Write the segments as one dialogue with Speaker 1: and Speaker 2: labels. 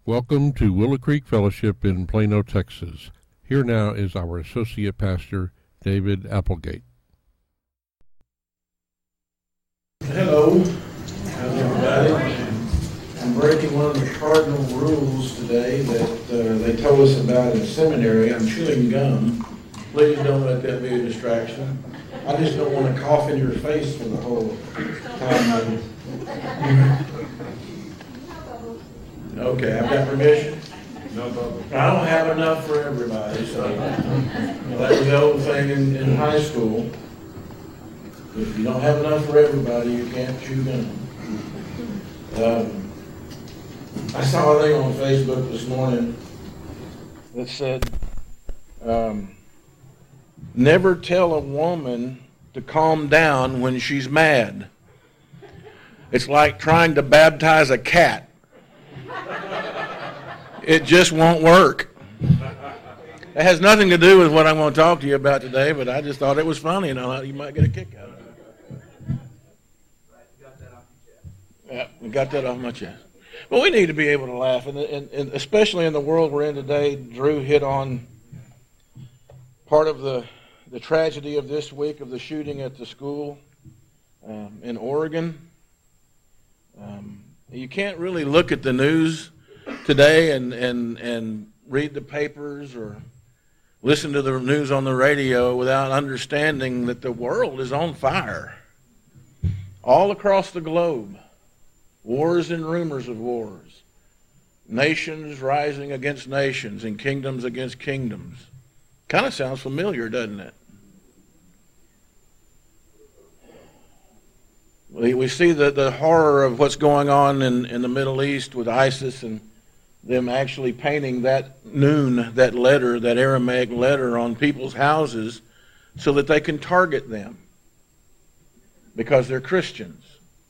Speaker 1: Welcome to Willow Creek Fellowship in Plano, Texas. Here now is our Associate Pastor, David Applegate.
Speaker 2: Hello, how's everybody? I'm breaking one of the cardinal rules today that they told us about in seminary. I'm chewing gum. Please don't let that be a distraction. I just don't want to cough in your face for the whole time. Okay, I've got permission? No problem. I don't have enough for everybody, so that was the old thing in high school. If you don't have enough for everybody, you can't chew gum. I saw a thing on Facebook this morning that said, never tell a woman to calm down when she's mad. It's like trying to baptize a cat. It just won't work. It has nothing to do with what I'm going to talk to you about today, but I just thought it was funny, and I thought you might get a kick out of it. Yeah, we got that off my chest. Well, we need to be able to laugh, and especially in the world we're in today. Drew hit on part of the tragedy of this week of the shooting at the school in Oregon. You can't really look at the news today and read the papers or listen to the news on the radio without understanding that the world is on fire. All across the globe, wars and rumors of wars, nations rising against nations and kingdoms against kingdoms. Kind of sounds familiar, doesn't it? We see the horror of what's going on in the Middle East with ISIS and them actually painting that letter, that Aramaic letter on people's houses so that they can target them because they're Christians.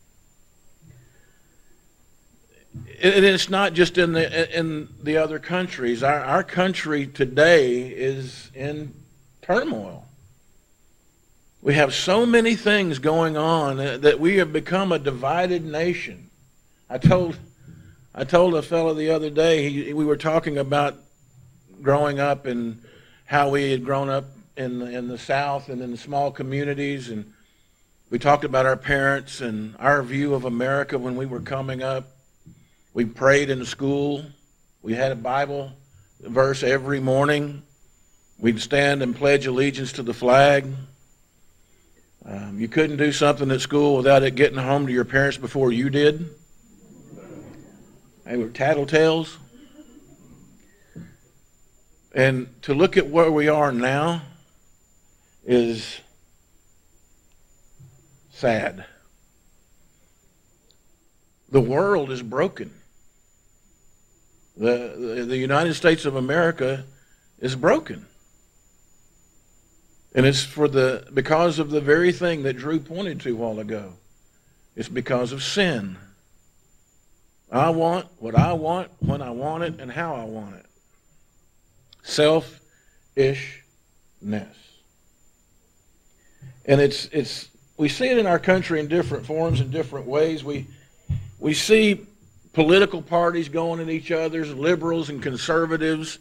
Speaker 2: And it's not just in the other countries. Our country today is in turmoil. We have so many things going on that we have become a divided nation. I told a fellow the other day, we were talking about growing up and how we had grown up in the South and in the small communities, and we talked about our parents and our view of America when we were coming up. We prayed in school. We had a Bible verse every morning. We'd stand and pledge allegiance to the flag. You couldn't do something at school without it getting home to your parents before you did. They were tattletales. And to look at where we are now is sad. The world is broken. The United States of America is broken. And it's because of the very thing that Drew pointed to a while ago. It's because of sin. I want what I want, when I want it, and how I want it. Selfishness. And we see it in our country in different forms, in different ways. We see political parties going at each other's, liberals and conservatives.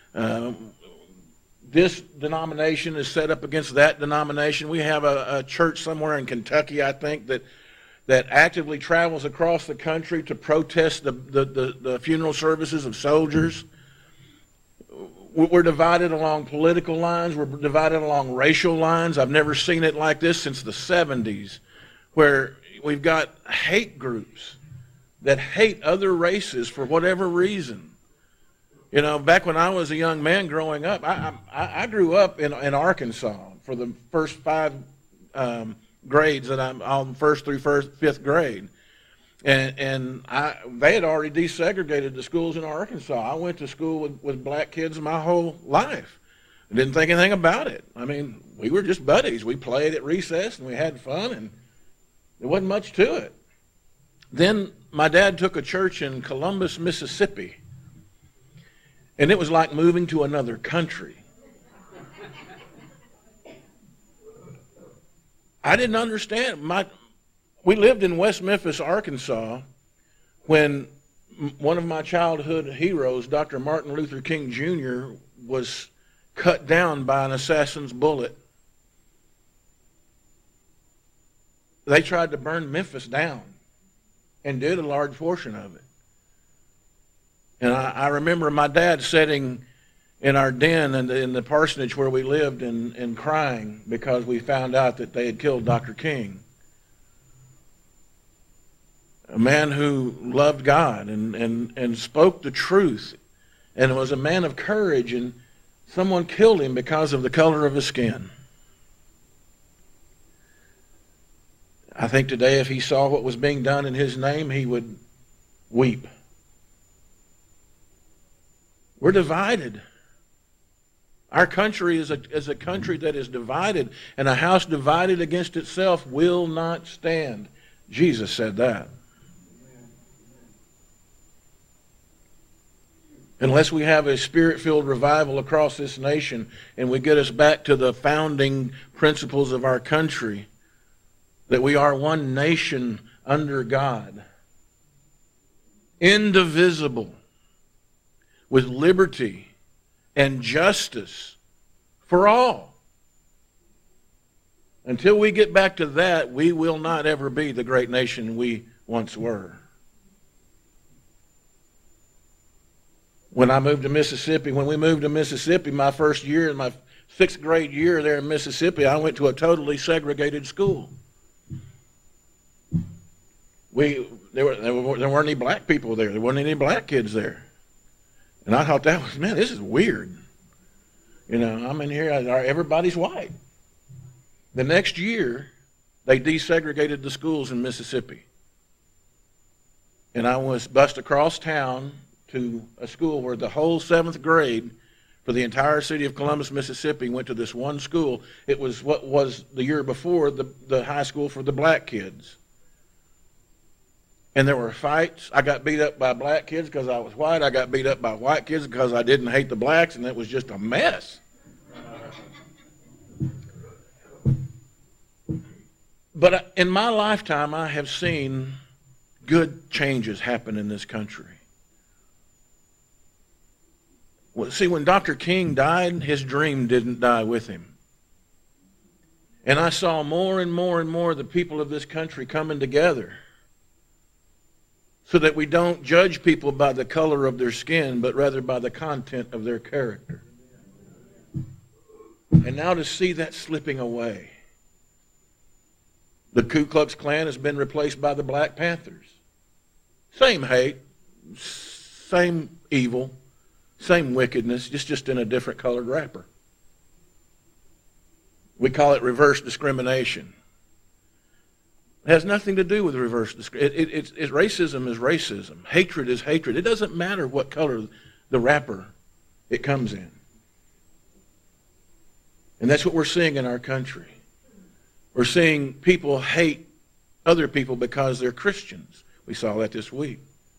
Speaker 2: This denomination is set up against that denomination. We have a church somewhere in Kentucky, I think, that actively travels across the country to protest the funeral services of soldiers. We're divided along political lines. We're divided along racial lines. I've never seen it like this since the 70s, where we've got hate groups that hate other races for whatever reason. You know, back when I was a young man growing up, I grew up in Arkansas for the first 5 grades that I'm on, first through fifth grade. And they had already desegregated the schools in Arkansas. I went to school with black kids my whole life. I didn't think anything about it. I mean, we were just buddies. We played at recess and we had fun, and there wasn't much to it. Then my dad took a church in Columbus, Mississippi, and it was like moving to another country. I didn't understand. We lived in West Memphis, Arkansas, when One of my childhood heroes, Dr. Martin Luther King Jr., was cut down by an assassin's bullet. They tried to burn Memphis down and did a large portion of it. And I remember my dad sitting in our den in the parsonage where we lived and crying because we found out that they had killed Dr. King. A man who loved God and spoke the truth and was a man of courage, and someone killed him because of the color of his skin. I think today if he saw what was being done in his name, he would weep. We're divided. Our country is a country that is divided, and a house divided against itself will not stand. Jesus said that. Unless we have a spirit-filled revival across this nation and we get us back to the founding principles of our country, that we are one nation under God, indivisible, with liberty and justice for all. Until we get back to that, we will not ever be the great nation we once were. When we moved to Mississippi, my first year, in my 6th grade year there in Mississippi, I went to a totally segregated school. There weren't any black people there. There weren't any black kids there. And I thought man, this is weird. You know, I'm in here, everybody's white. The next year, they desegregated the schools in Mississippi. And I was bused across town to a school where the whole 7th grade for the entire city of Columbus, Mississippi went to this one school. It was what was the year before the high school for the black kids. And there were fights. I got beat up by black kids because I was white. I got beat up by white kids because I didn't hate the blacks, and it was just a mess. But in my lifetime, I have seen good changes happen in this country. Well, see, when Dr. King died, his dream didn't die with him. And I saw more and more and more the people of this country coming together so that we don't judge people by the color of their skin, but rather by the content of their character. And now to see that slipping away. The Ku Klux Klan has been replaced by the Black Panthers. Same hate, same evil, same wickedness, just in a different colored wrapper. We call it reverse discrimination. It has nothing to do with reverse discrimination. Racism is racism. Hatred is hatred. It doesn't matter what color the wrapper it comes in. And that's what we're seeing in our country. We're seeing people hate other people because they're Christians. We saw that this week.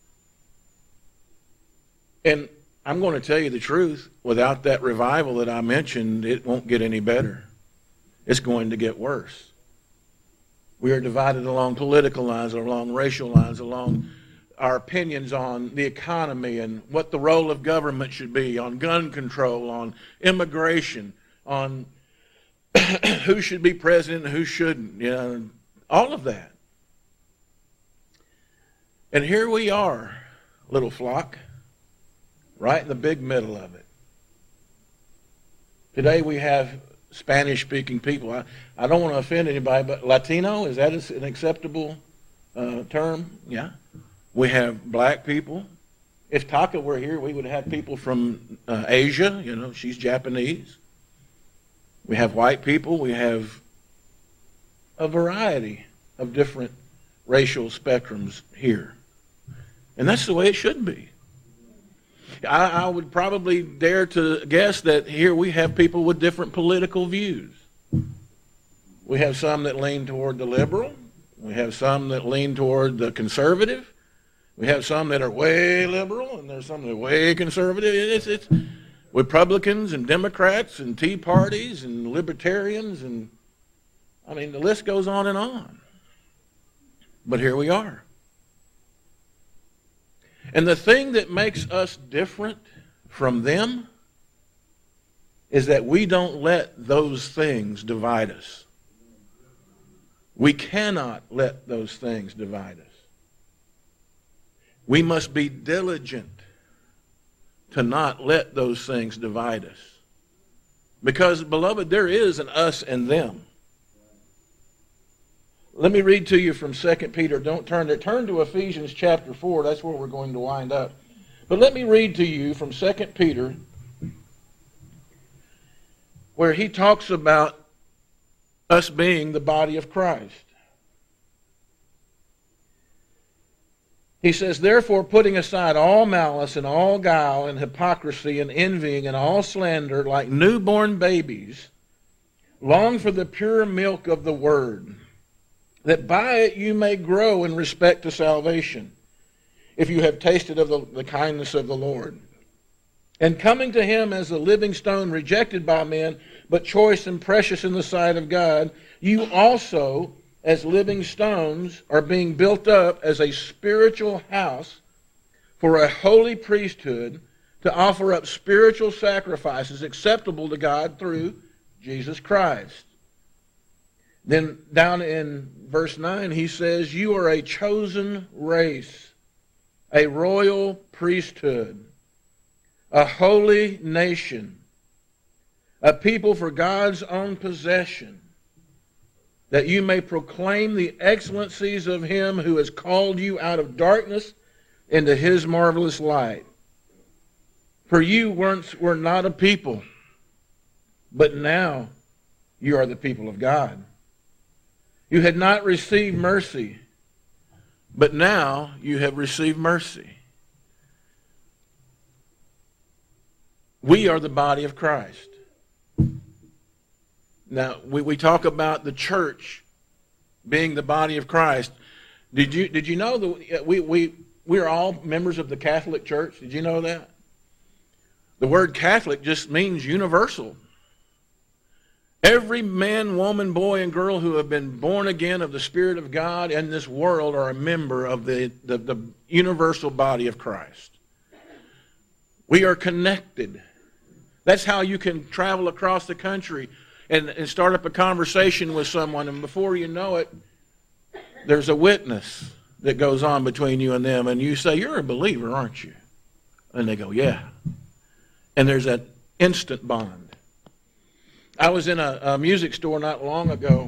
Speaker 2: And I'm going to tell you the truth. Without that revival that I mentioned, it won't get any better. It's going to get worse. We are divided along political lines, along racial lines, along our opinions on the economy and what the role of government should be, on gun control, on immigration, on who should be president and who shouldn't, you know, all of that. And here we are, little flock, right in the big middle of it. Today we have Spanish-speaking people. I don't want to offend anybody, but Latino, is that an acceptable term? Yeah. We have black people. If Taka were here, we would have people from Asia. You know, she's Japanese. We have white people. We have a variety of different racial spectrums here. And that's the way it should be. I would probably dare to guess that here we have people with different political views. We have some that lean toward the liberal. We have some that lean toward the conservative. We have some that are way liberal, and there's some that are way conservative. It's Republicans and Democrats and Tea Parties and Libertarians, and I mean, the list goes on and on. But here we are. And the thing that makes us different from them is that we don't let those things divide us. We cannot let those things divide us. We must be diligent to not let those things divide us. Because, beloved, there is an us and them. Let me read to you from 2 Peter. Don't turn there. Turn to Ephesians chapter 4. That's where we're going to wind up. But let me read to you from 2 Peter, where he talks about us being the body of Christ. He says, therefore, putting aside all malice and all guile and hypocrisy and envying and all slander, like newborn babies, long for the pure milk of the word, that by it you may grow in respect to salvation, if you have tasted of the kindness of the Lord. And coming to him as a living stone rejected by men, but choice and precious in the sight of God, you also, as living stones, are being built up as a spiritual house for a holy priesthood, to offer up spiritual sacrifices acceptable to God through Jesus Christ. Then down in verse 9 he says, you are a chosen race, a royal priesthood, a holy nation, a people for God's own possession, that you may proclaim the excellencies of him who has called you out of darkness into his marvelous light. For you once were not a people, but now you are the people of God. You had not received mercy, but now you have received mercy. We are the body of Christ. Now, we talk about the church being the body of Christ. Did you know that we are all members of the Catholic Church? Did you know that? The word Catholic just means universal. Every man, woman, boy, and girl who have been born again of the Spirit of God in this world are a member of the universal body of Christ. We are connected. That's how you can travel across the country and start up a conversation with someone, and before you know it, there's a witness that goes on between you and them, and you say, you're a believer, aren't you? And they go, yeah. And there's that instant bond. I was in a music store not long ago,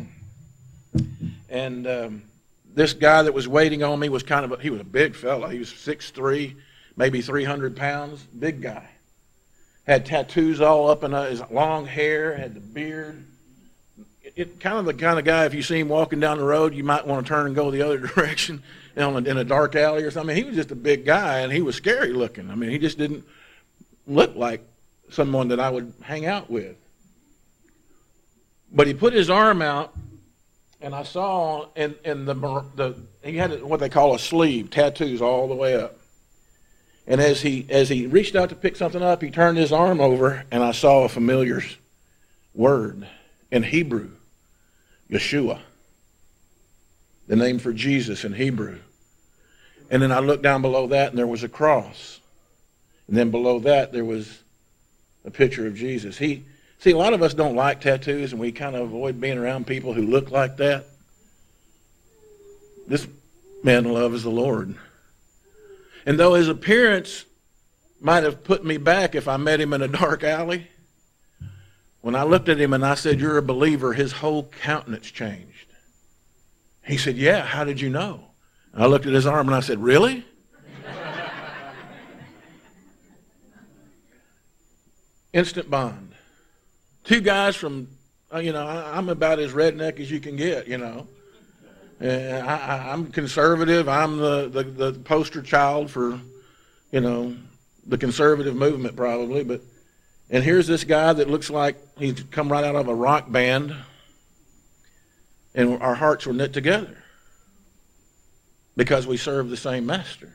Speaker 2: and this guy that was waiting on me was he was a big fella. He was 6'3", maybe 300 pounds, big guy. Had tattoos all up in his long hair, had the beard. Kind of the kind of guy, if you see him walking down the road, you might want to turn and go the other direction in a dark alley or something. He was just a big guy, and he was scary looking. I mean, he just didn't look like someone that I would hang out with. But he put his arm out, and I saw he had what they call a sleeve, tattoos all the way up. And as he reached out to pick something up, he turned his arm over, and I saw a familiar word in Hebrew, Yeshua, the name for Jesus in Hebrew. And then I looked down below that, and there was a cross. And then below that, there was a picture of Jesus. See, a lot of us don't like tattoos, and we kind of avoid being around people who look like that. This man loves the Lord. And though his appearance might have put me back if I met him in a dark alley, when I looked at him and I said, you're a believer, his whole countenance changed. He said, yeah, how did you know? And I looked at his arm and I said, really? Instant bond. Two guys from, I'm about as redneck as you can get, I'm conservative. I'm the poster child for, the conservative movement probably. And here's this guy that looks like he's come right out of a rock band, and our hearts were knit together because we serve the same master.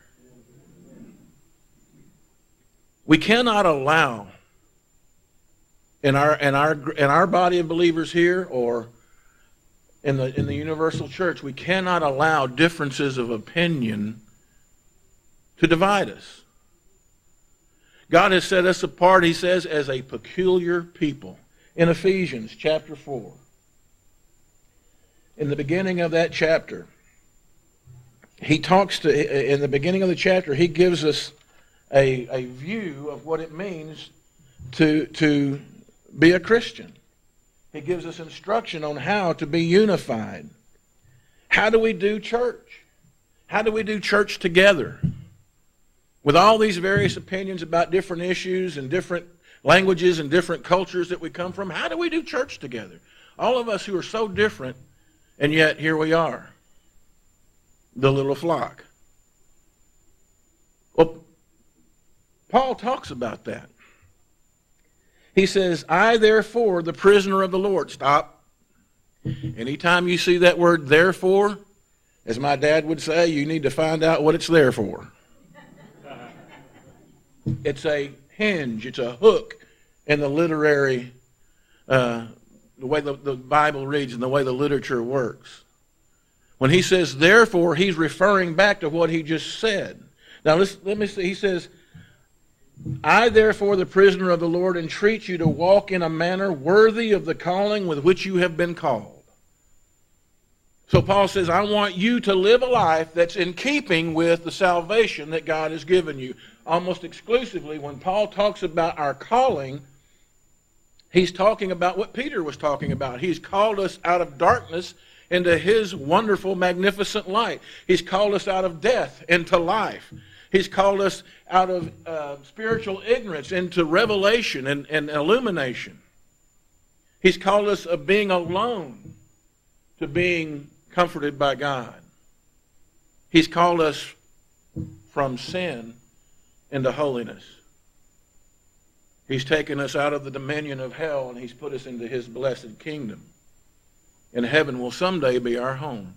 Speaker 2: We cannot allow in our body of believers here or in the universal church, we cannot allow differences of opinion to divide us. God has set us apart, he says, as a peculiar people. In Ephesians chapter 4, in the beginning of that chapter, he in the beginning of the chapter, he gives us a view of what it means to be a Christian. He gives us instruction on how to be unified. How do we do church? How do we do church together? With all these various opinions about different issues and different languages and different cultures that we come from, how do we do church together? All of us who are so different, and yet here we are, the little flock. Well, Paul talks about that. He says, I therefore, the prisoner of the Lord. Stop. Anytime you see that word therefore, as my dad would say, you need to find out what it's there for. It's a hinge, it's a hook in the literary, the way the Bible reads and the way the literature works. When he says therefore, he's referring back to what he just said. Now let me see, he says, I therefore, the prisoner of the Lord, entreat you to walk in a manner worthy of the calling with which you have been called. So Paul says, I want you to live a life that's in keeping with the salvation that God has given you. Almost exclusively, when Paul talks about our calling, he's talking about what Peter was talking about. He's called us out of darkness into his wonderful, magnificent light. He's called us out of death into life. He's called us out of spiritual ignorance into revelation and illumination. He's called us of being alone to being comforted by God. He's called us from sin into holiness. He's taken us out of the dominion of hell and he's put us into his blessed kingdom. And heaven will someday be our home.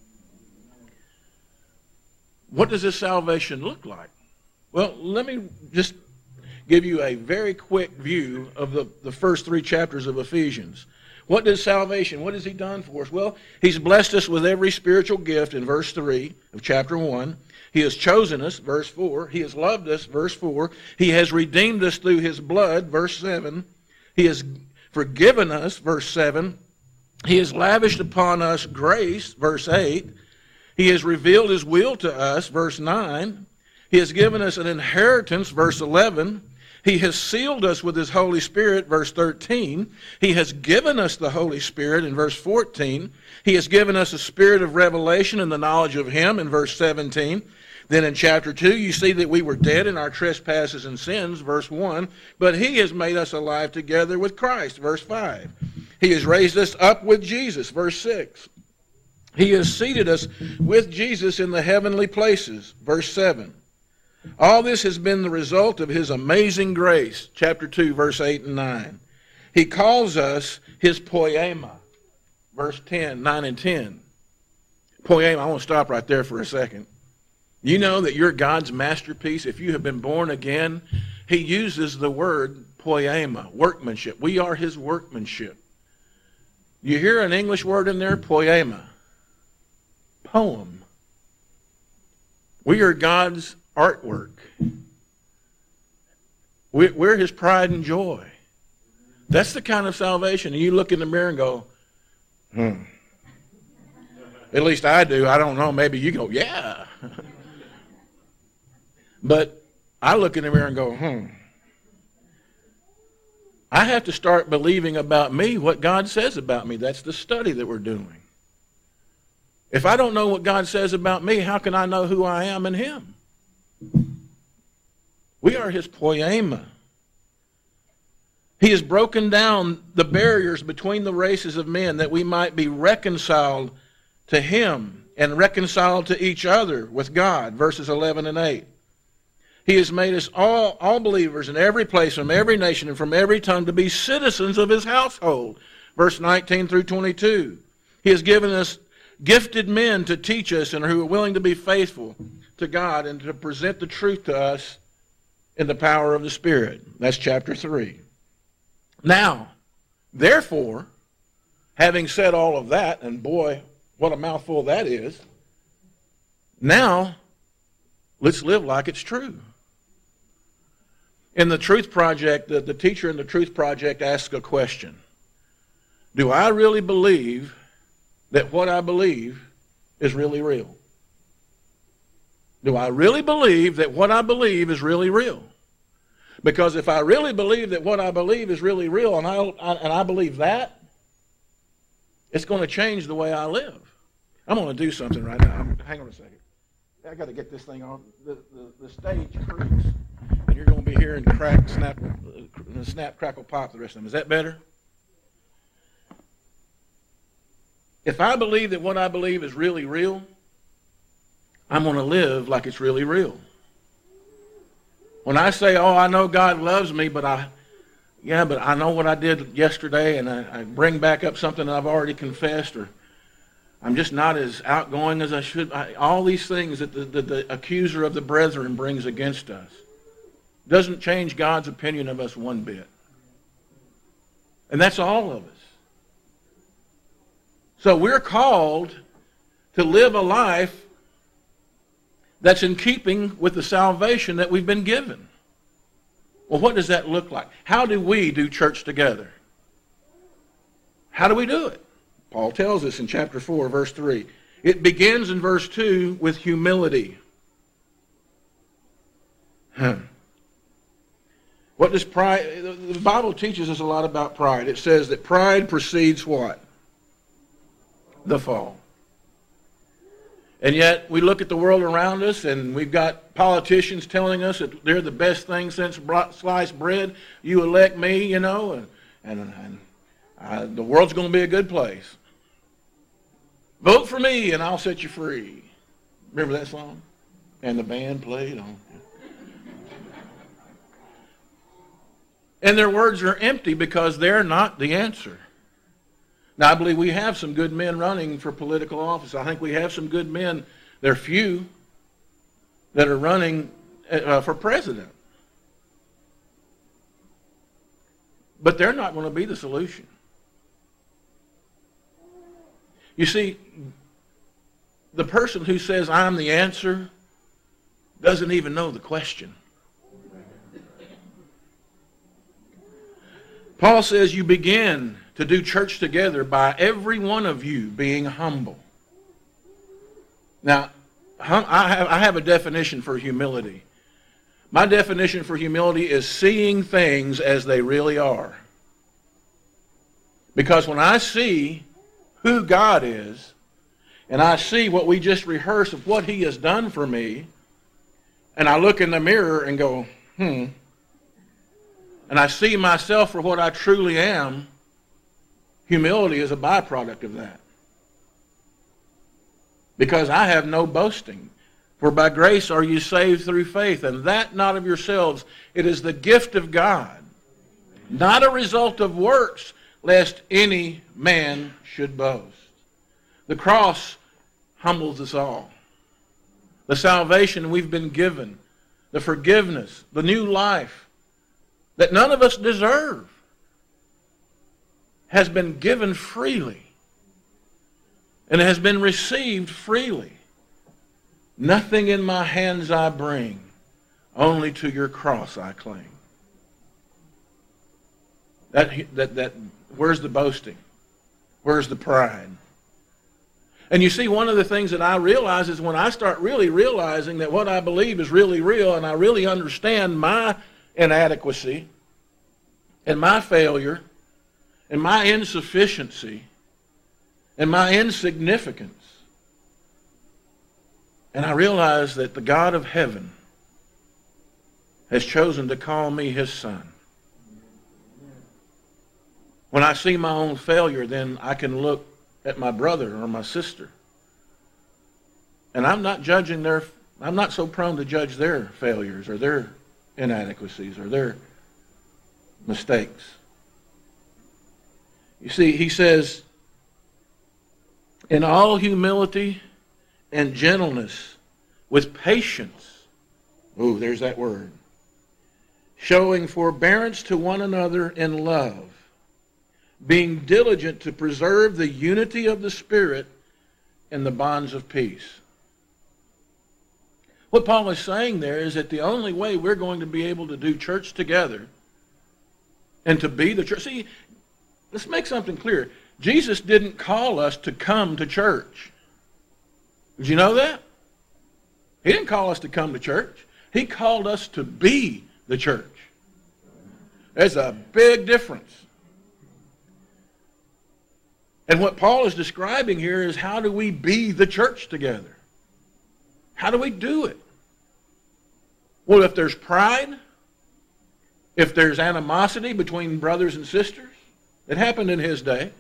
Speaker 2: What does this salvation look like? Well, let me just give you a very quick view of the first 3 chapters of Ephesians. What does salvation, what has he done for us? Well, he's blessed us with every spiritual gift in verse 3 of chapter 1. He has chosen us, verse 4. He has loved us, verse 4. He has redeemed us through his blood, verse 7. He has forgiven us, verse 7. He has lavished upon us grace, verse 8. He has revealed his will to us, verse 9. He has given us an inheritance, verse 11. He has sealed us with his Holy Spirit, verse 13. He has given us the Holy Spirit, in verse 14. He has given us a spirit of revelation and the knowledge of him, in verse 17. Then in chapter 2, you see that we were dead in our trespasses and sins, verse 1. But he has made us alive together with Christ, verse 5. He has raised us up with Jesus, verse 6. He has seated us with Jesus in the heavenly places, verse 7. All this has been the result of his amazing grace, chapter 2, verse 8 and 9. He calls us his poema, verse 10, 9 and 10. Poema, I want to stop right there for a second. You know that you're God's masterpiece. If you have been born again, he uses the word poema, workmanship. We are his workmanship. You hear an English word in there, poema, poem. We are God's artwork. We're his pride and joy. That's the kind of salvation. You look in the mirror and go, At least I do. I don't know. Maybe you go, yeah. But I look in the mirror and go, I have to start believing about me what God says about me. That's the study that we're doing. If I don't know what God says about me, how can I know who I am in him? We are his poema. He has broken down the barriers between the races of men that we might be reconciled to him and reconciled to each other with God, verses 11 and 8. He has made us all believers in every place, from every nation and from every tongue, to be citizens of his household, verse 19 through 22. He has given us gifted men to teach us and who are willing to be faithful to God and to present the truth to us in the power of the Spirit. That's chapter 3. Now, therefore, having said all of that, and boy, what a mouthful that is, now Let's live like it's true. In the Truth Project, the teacher in the Truth Project asks a question. Do I really believe that what I believe is really real? Do I really believe that what I believe is really real? Because if I really believe that what I believe is really real, and I believe that, it's going to change the way I live. I'm going to do something right now. Hang on a second. I got to get this thing off. The stage creaks, and you're going to be hearing snap, crackle, pop the rest of them. Is that better? If I believe that what I believe is really real, I'm going to live like it's really real. When I say, oh, I know God loves me, but I know what I did yesterday, and I bring back up something I've already confessed, or I'm just not as outgoing as I should. All these things that the accuser of the brethren brings against us doesn't change God's opinion of us one bit. And that's all of us. So we're called to live a life that's in keeping with the salvation that we've been given. Well, what does that look like? How do we do church together? How do we do it? Paul tells us in chapter 4, verse 3. It begins in verse 2 with humility. What does pride... The Bible teaches us a lot about pride. It says that pride precedes what? The fall. And yet we look at the world around us, and we've got politicians telling us that they're the best thing since sliced bread. You elect me, you know, and the world's going to be a good place. Vote for me, and I'll set you free. Remember that song? And the band played on. And their words are empty because they're not the answer. Now, I believe we have some good men running for political office. I think we have some good men, they're few, that are running for president. But they're not going to be the solution. You see, the person who says, I'm the answer, doesn't even know the question. Paul says you begin to do church together by every one of you being humble. Now, I have a definition for humility. My definition for humility is seeing things as they really are. Because when I see who God is, and I see what we just rehearsed of what He has done for me, and I look in the mirror and go, and I see myself for what I truly am, humility is a byproduct of that. Because I have no boasting. For by grace are you saved through faith, and that not of yourselves. It is the gift of God, not a result of works, lest any man should boast. The cross humbles us all. The salvation we've been given, the forgiveness, the new life that none of us deserve, has been given freely and has been received freely. Nothing in my hands I bring, only to your cross I cling. Where's the boasting? Where's the pride? And you see, one of the things that I realize is when I start really realizing that what I believe is really real, and I really understand my inadequacy and my failure and my insufficiency and my insignificance, and I realize that the God of heaven has chosen to call me His son. When I see my own failure, then I can look at my brother or my sister. And I'm not so prone to judge their failures or their inadequacies or their mistakes. You see, he says, in all humility and gentleness, with patience, there's that word, showing forbearance to one another in love, being diligent to preserve the unity of the Spirit in the bonds of peace. What Paul is saying there is that the only way we're going to be able to do church together and to be the church. See, let's make something clear. Jesus didn't call us to come to church. Did you know that? He didn't call us to come to church. He called us to be the church. There's a big difference. And what Paul is describing here is, how do we be the church together? How do we do it? Well, if there's pride, if there's animosity between brothers and sisters, it happened in his day.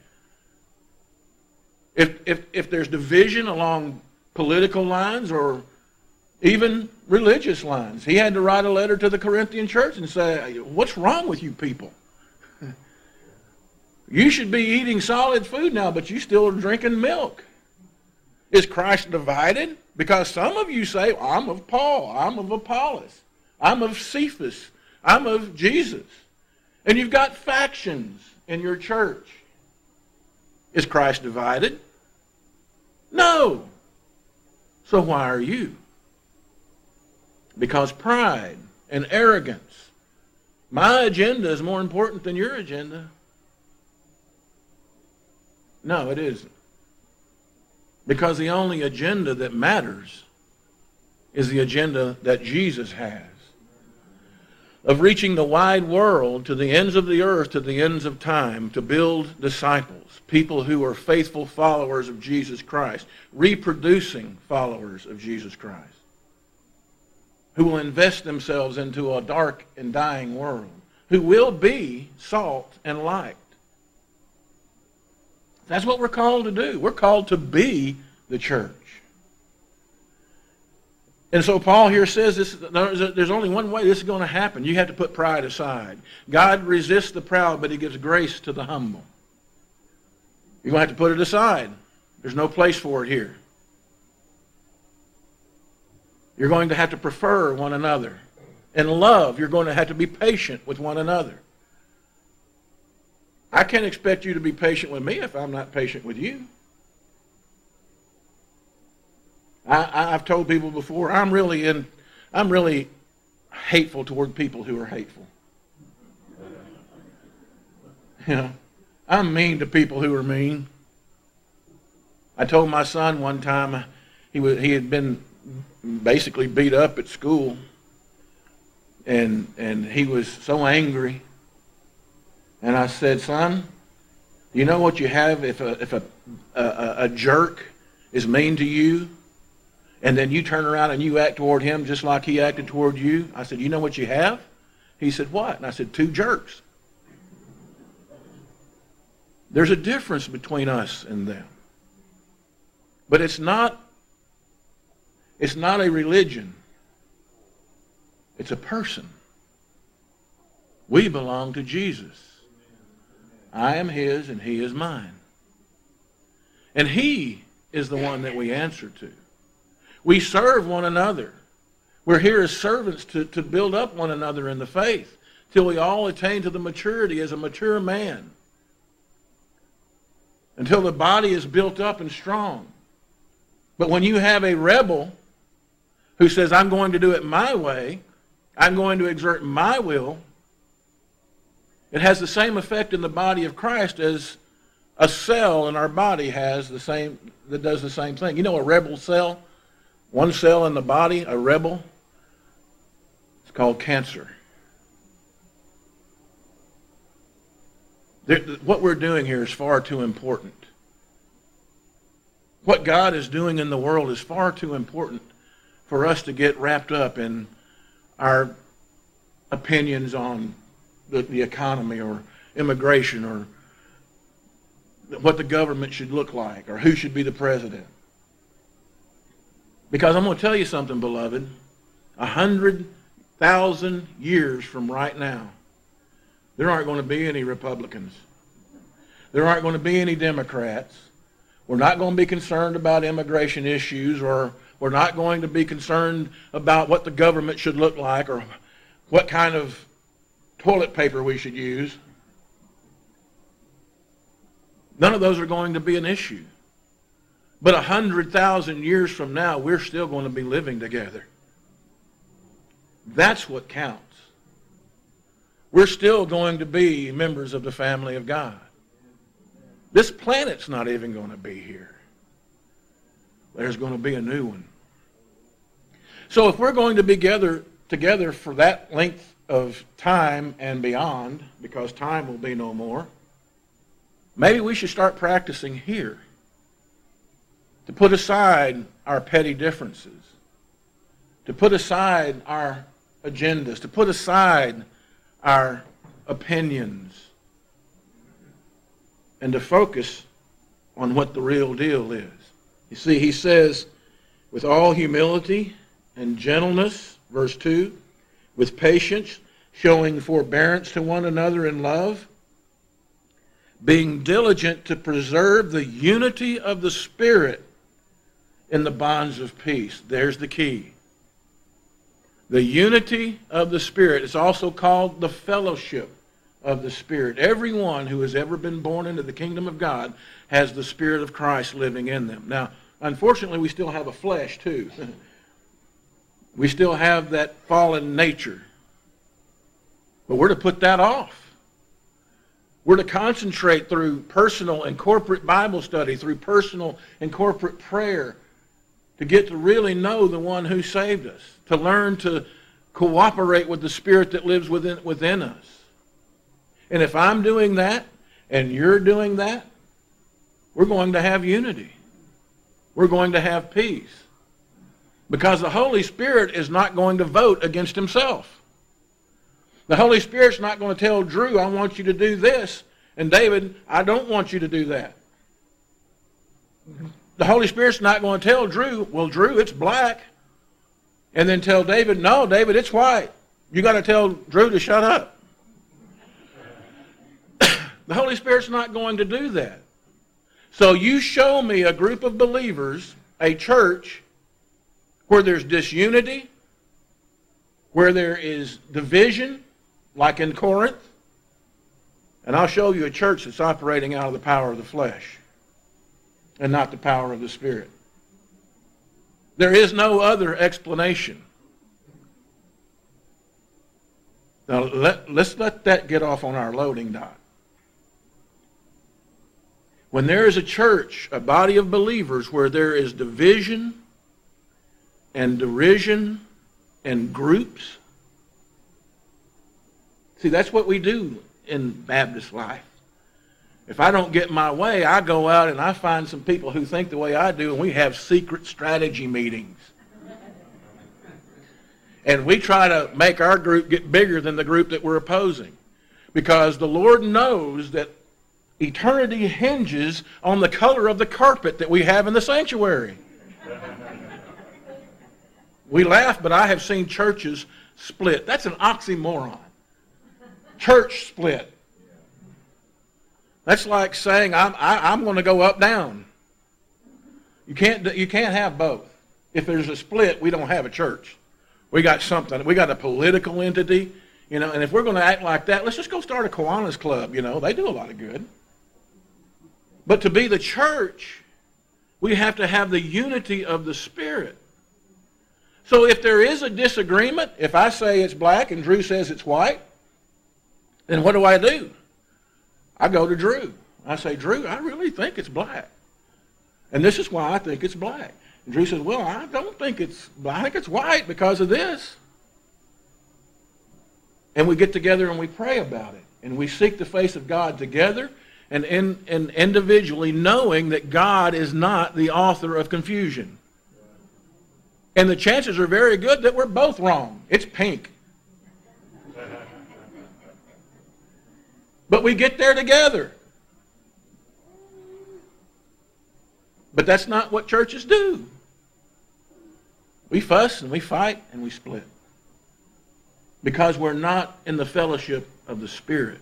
Speaker 2: If there's division along political lines or even religious lines, he had to write a letter to the Corinthian church and say, what's wrong with you people? You should be eating solid food now, but you still are drinking milk. Is Christ divided? Because some of you say, well, I'm of Paul, I'm of Apollos, I'm of Cephas, I'm of Jesus. And you've got factions in your church. Is Christ divided? No. So why are you? Because pride and arrogance. My agenda is more important than your agenda. No, it isn't. Because the only agenda that matters is the agenda that Jesus has, of reaching the wide world, to the ends of the earth, to the ends of time, to build disciples, people who are faithful followers of Jesus Christ, reproducing followers of Jesus Christ, who will invest themselves into a dark and dying world, who will be salt and light. That's what we're called to do. We're called to be the church. And so Paul here says there's only one way this is going to happen. You have to put pride aside. God resists the proud, but he gives grace to the humble. You're going to have to put it aside. There's no place for it here. You're going to have to prefer one another. In love, you're going to have to be patient with one another. I can't expect you to be patient with me if I'm not patient with you. I've told people before, I'm really hateful toward people who are hateful. You know, I'm mean to people who are mean. I told my son one time, he had been basically beat up at school, and he was so angry. And I said, son, do you know what you have if a jerk is mean to you, and then you turn around and you act toward him just like he acted toward you? I said, you know what you have? He said, what? And I said, 2 jerks. There's a difference between us and them. But it's not a religion. It's a person. We belong to Jesus. I am his and he is mine. And he is the one that we answer to. We serve one another. We're here as servants to build up one another in the faith till we all attain to the maturity as a mature man. Until the body is built up and strong. But when you have a rebel who says, I'm going to do it my way, I'm going to exert my will, it has the same effect in the body of Christ as a cell in our body has that does the same thing. You know a rebel cell? One cell in the body, a rebel, it's called cancer. What we're doing here is far too important. What God is doing in the world is far too important for us to get wrapped up in our opinions on the economy or immigration or what the government should look like or who should be the president. Because I'm going to tell you something, beloved. 100,000 years from right now, there aren't going to be any Republicans. There aren't going to be any Democrats. We're not going to be concerned about immigration issues, or we're not going to be concerned about what the government should look like or what kind of toilet paper we should use. None of those are going to be an issue. But 100,000 years from now, we're still going to be living together. That's what counts. We're still going to be members of the family of God. This planet's not even going to be here. There's going to be a new one. So if we're going to be together for that length of time and beyond, because time will be no more, maybe we should start practicing here to put aside our petty differences, to put aside our agendas, to put aside our opinions, and to focus on what the real deal is. You see, he says, with all humility and gentleness, verse 2, with patience, showing forbearance to one another in love, being diligent to preserve the unity of the Spirit in the bonds of peace. There's the key. The unity of the Spirit. It's also called the fellowship of the Spirit. Everyone who has ever been born into the kingdom of God has the Spirit of Christ living in them. Now, unfortunately, we still have a flesh, too. We still have that fallen nature. But we're to put that off. We're to concentrate through personal and corporate Bible study, through personal and corporate prayer, to get to really know the one who saved us, to learn to cooperate with the Spirit that lives within us. And if I'm doing that, and you're doing that, we're going to have unity. We're going to have peace. Because the Holy Spirit is not going to vote against himself. The Holy Spirit's not going to tell Drew, I want you to do this, and David, I don't want you to do that. The Holy Spirit's not going to tell Drew, well, Drew, it's black, and then tell David, no, David, it's white. You got to tell Drew to shut up. The Holy Spirit's not going to do that. So you show me a group of believers, a church, where there's disunity, where there is division, like in Corinth, and I'll show you a church that's operating out of the power of the flesh and not the power of the Spirit. There is no other explanation. Now, let's let that get off on our loading dock. When there is a church, a body of believers, where there is division and derision and groups, see, that's what we do in Baptist life. If I don't get my way, I go out and I find some people who think the way I do, and we have secret strategy meetings. And we try to make our group get bigger than the group that we're opposing. Because the Lord knows that eternity hinges on the color of the carpet that we have in the sanctuary. We laugh, but I have seen churches split. That's an oxymoron. Church split. That's like saying I'm going to go up down. You can't have both. If there's a split, we don't have a church. We got something. We got a political entity, and if we're going to act like that, let's just go start a Kiwanis Club. They do a lot of good. But to be the church, we have to have the unity of the Spirit. So if there is a disagreement, if I say it's black and Drew says it's white, then what do? I go to Drew. I say, Drew, I really think it's black. And this is why I think it's black. And Drew says, well, I don't think it's black. I think it's white because of this. And we get together and we pray about it. And we seek the face of God together and individually, knowing that God is not the author of confusion. And the chances are very good that we're both wrong. It's pink. But we get there together. But that's not what churches do. We fuss and we fight and we split. Because we're not in the fellowship of the Spirit.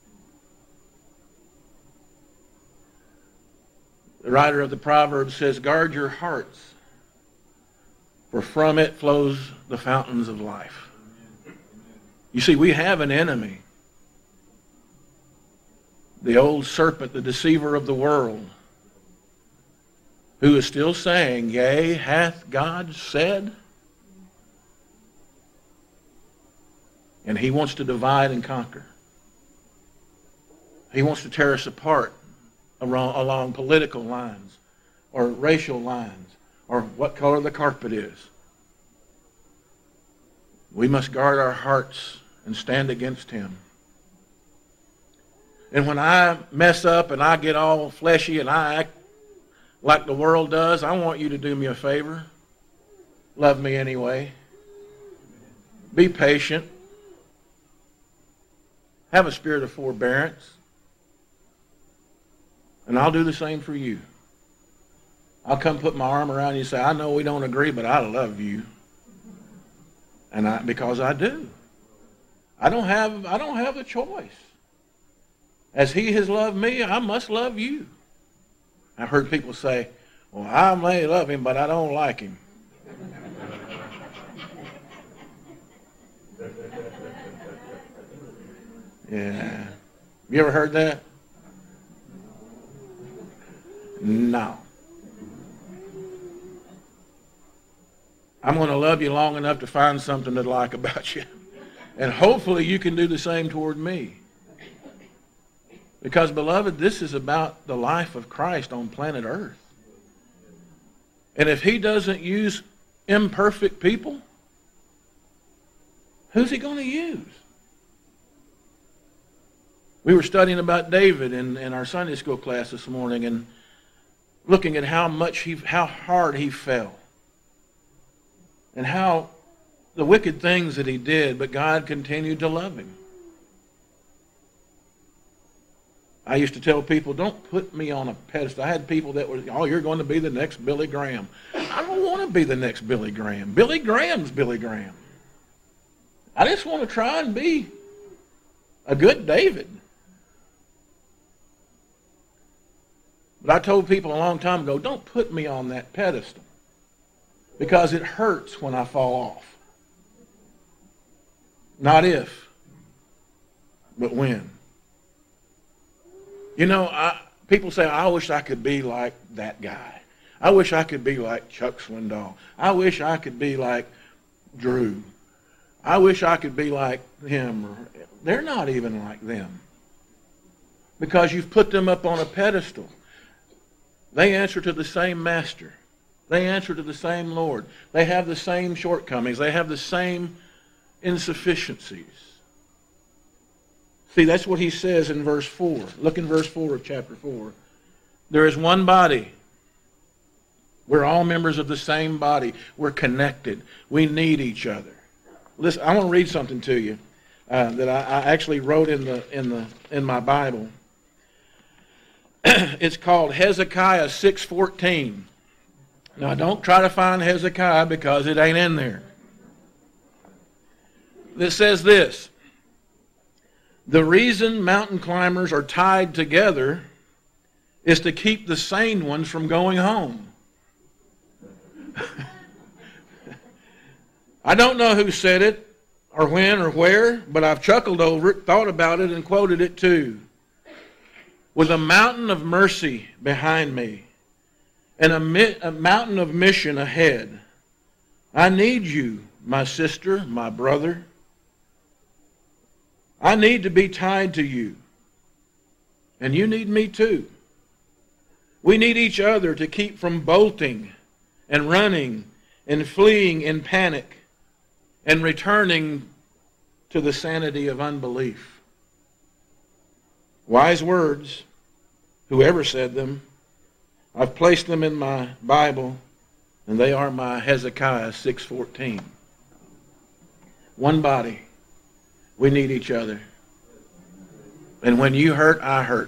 Speaker 2: The writer of the Proverbs says, guard your hearts, for from it flows the fountains of life. You see, we have an enemy. The old serpent, the deceiver of the world, who is still saying, yea, hath God said? And he wants to divide and conquer. He wants to tear us apart along political lines or racial lines or what color the carpet is. We must guard our hearts and stand against him. And when I mess up and I get all fleshy and I act like the world does, I want you to do me a favor. Love me anyway. Be patient. Have a spirit of forbearance. And I'll do the same for you. I'll come put my arm around you and say, I know we don't agree, but I love you. And because I do. I don't have a choice. As he has loved me, I must love you. I've heard people say, well, I may love him, but I don't like him. Yeah. You ever heard that? No. I'm going to love you long enough to find something to like about you. And hopefully you can do the same toward me. Because, beloved, this is about the life of Christ on planet Earth. And if he doesn't use imperfect people, who's he going to use? We were studying about David in our Sunday school class this morning and looking at how hard he fell. And how the wicked things that he did, but God continued to love him. I used to tell people, don't put me on a pedestal. I had people that were, you're going to be the next Billy Graham. I don't want to be the next Billy Graham. Billy Graham's Billy Graham. I just want to try and be a good David. But I told people a long time ago, don't put me on that pedestal. Because it hurts when I fall off. Not if, but when. You know, people say, I wish I could be like that guy. I wish I could be like Chuck Swindoll. I wish I could be like Drew. I wish I could be like him. They're not even like them. Because you've put them up on a pedestal. They answer to the same master. They answer to the same Lord. They have the same shortcomings. They have the same insufficiencies. See, that's what he says in verse 4. Look in verse 4 of chapter 4. There is one body. We're all members of the same body. We're connected. We need each other. Listen, I want to read something to you that I actually wrote in my Bible. It's called Hezekiah 6:14. Now, don't try to find Hezekiah because it ain't in there. It says this: the reason mountain climbers are tied together is to keep the sane ones from going home. I don't know who said it, or when, or where, but I've chuckled over it, thought about it, and quoted it too. With a mountain of mercy behind me, and a mountain of mission ahead, I need you, my sister, my brother. I need to be tied to you. And you need me too. We need each other to keep from bolting and running and fleeing in panic and returning to the sanity of unbelief. Wise words, whoever said them. I've placed them in my Bible, and they are my Hezekiah 6:14. One body. We need each other. And when you hurt, I hurt.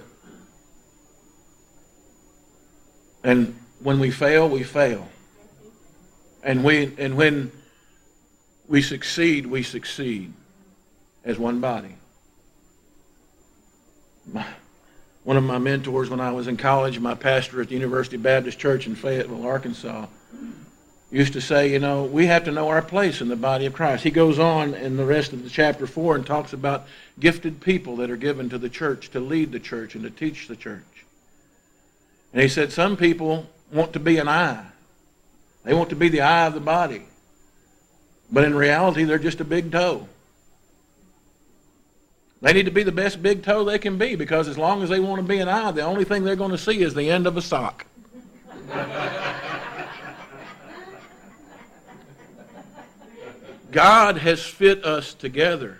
Speaker 2: And when we fail, we fail. And when we succeed as one body. One of my mentors when I was in college, my pastor at the University Baptist Church in Fayetteville, Arkansas, used to say, you know, we have to know our place in the body of Christ. He goes on in the rest of the chapter 4 and talks about gifted people that are given to the church to lead the church and to teach the church. And he said some people want to be an eye. They want to be the eye of the body. But in reality, they're just a big toe. They need to be the best big toe they can be, because as long as they want to be an eye, the only thing they're going to see is the end of a sock. God has fit us together.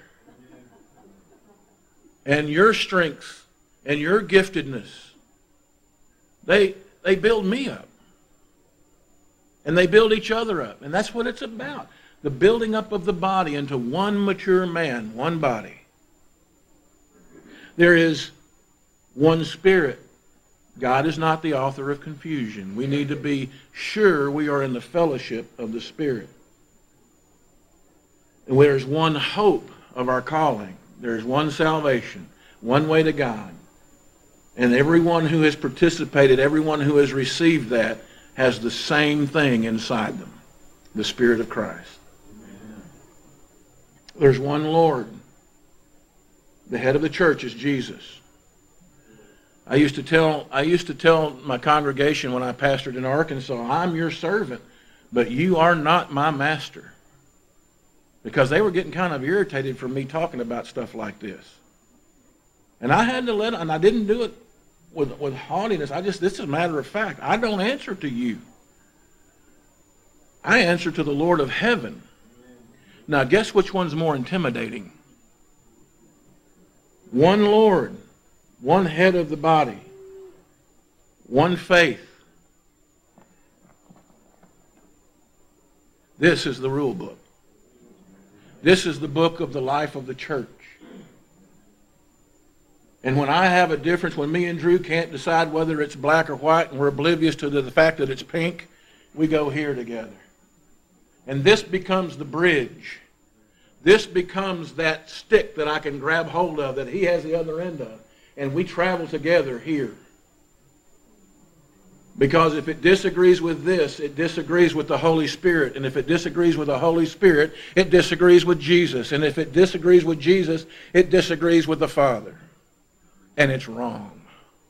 Speaker 2: And your strengths and your giftedness, they build me up. And they build each other up. And that's what it's about. The building up of the body into one mature man, one body. There is one Spirit. God is not the author of confusion. We need to be sure we are in the fellowship of the Spirit. And there's one hope of our calling. There's one salvation, one way to God. And everyone who has participated, everyone who has received that, has the same thing inside them, the Spirit of Christ. There's one Lord. The head of the church is Jesus. I used to tell my congregation when I pastored in Arkansas, I'm your servant, but you are not my master. Because they were getting kind of irritated from me talking about stuff like this. And I had to let them, and I didn't do it with haughtiness. This is a matter of fact. I don't answer to you. I answer to the Lord of heaven. Now, guess which one's more intimidating? One Lord, one head of the body, one faith. This is the rule book. This is the book of the life of the church. And when I have a difference, when me and Drew can't decide whether it's black or white, and we're oblivious to the fact that it's pink, we go here together. And this becomes the bridge. This becomes that stick that I can grab hold of, that he has the other end of. And we travel together here. Because if it disagrees with this, it disagrees with the Holy Spirit. And if it disagrees with the Holy Spirit, it disagrees with Jesus. And if it disagrees with Jesus, it disagrees with the Father. And it's wrong.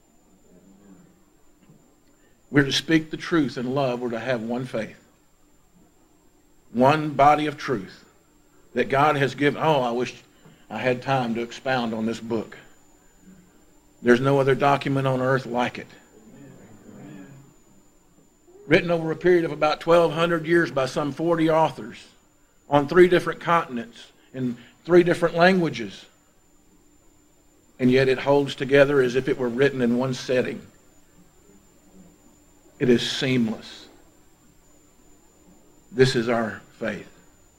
Speaker 2: We're to speak the truth in love. We're to have one faith. One body of truth that God has given. Oh, I wish I had time to expound on this book. There's no other document on earth like it. Written over a period of about 1,200 years by some 40 authors on 3 different continents in 3 different languages. And yet it holds together as if it were written in one setting. It is seamless. This is our faith.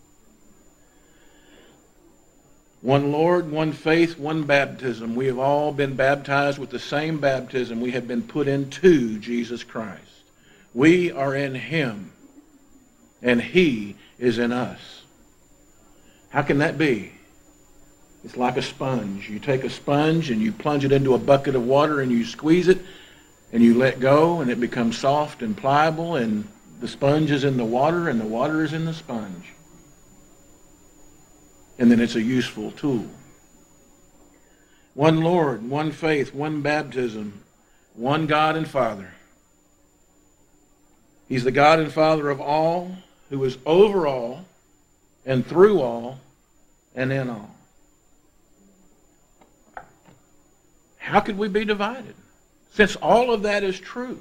Speaker 2: One Lord, one faith, one baptism. We have all been baptized with the same baptism. We have been put into Jesus Christ. We are in him, and he is in us. How can that be? It's like a sponge. You take a sponge and you plunge it into a bucket of water and you squeeze it and you let go and it becomes soft and pliable, and the sponge is in the water and the water is in the sponge. And then it's a useful tool. One Lord, one faith, one baptism, one God and Father. He's the God and Father of all, who is over all and through all and in all. How could we be divided? Since all of that is true,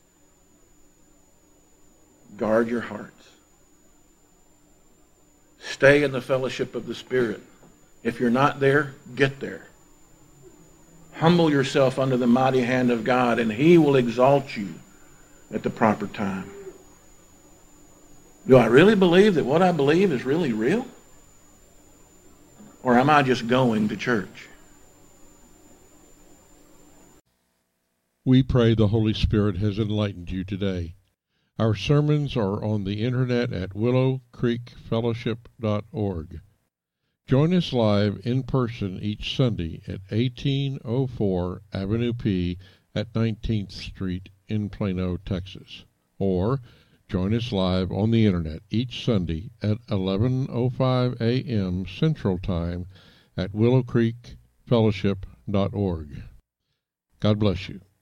Speaker 2: guard your hearts. Stay in the fellowship of the Spirit. If you're not there, get there. Humble yourself under the mighty hand of God, and he will exalt you at the proper time. Do I really believe that what I believe is really real? Or am I just going to church?
Speaker 1: We pray the Holy Spirit has enlightened you today. Our sermons are on the internet at willowcreekfellowship.org. Join us live in person each Sunday at 1804 Avenue P at 19th Street in Plano, Texas. Or join us live on the internet each Sunday at 11:05 a.m. Central Time at willowcreekfellowship.org. God bless you.